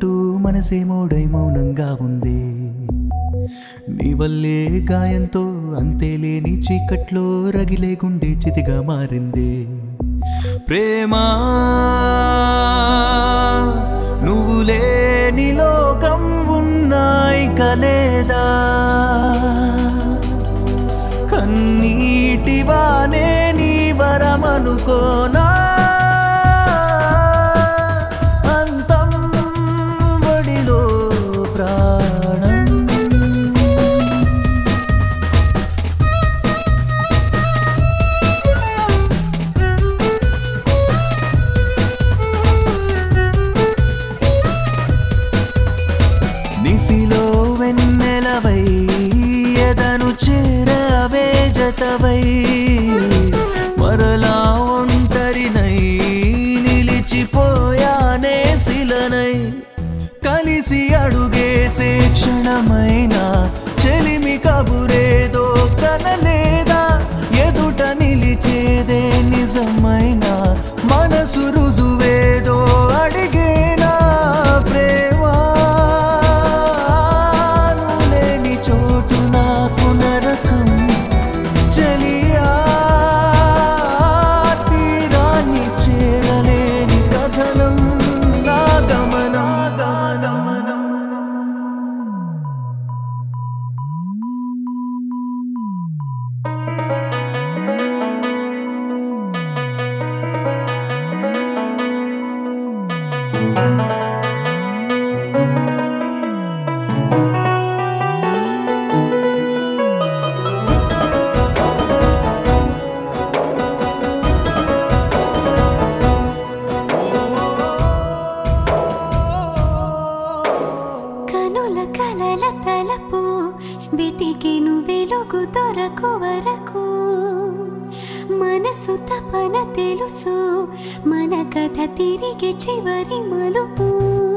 అంటూ మనసేమోడై మౌనంగా ఉంది. నీ వల్లే గాయంతో అంతేలేని చీకట్లో రగిలే గుండె చితిగా మారింది. ప్రేమా నువ్వు లేని లోకం ఉన్నాయి కలేదా, కన్నీటివానే నీ వరమనుకోనా, అంతం వడిలో ప్రాణం. నిసిలో వెన్నెలవై ఎదను చేరవే జతవై, మరలా ఒంటరినై నిలిచిపోయానే శిలనై. కలిసి అడుగేసే క్షణమైనా చెలిమి కబురేదో కనలేదా, ఎదుట నిలిచేదే నిజమైనా మనసు రుజువేదో అడిగేనా. ప్రేమా లేని చోటు నాకు నరకం, చలియా తీరాన్ని చేరలేని కథనం నా గమనం. కనుల కలల తలపు వెతికెను వెలుగు దొరకు వరకు, మనసు తపన తెలుసు మన కథ తిరిగి చివరి మలుపు.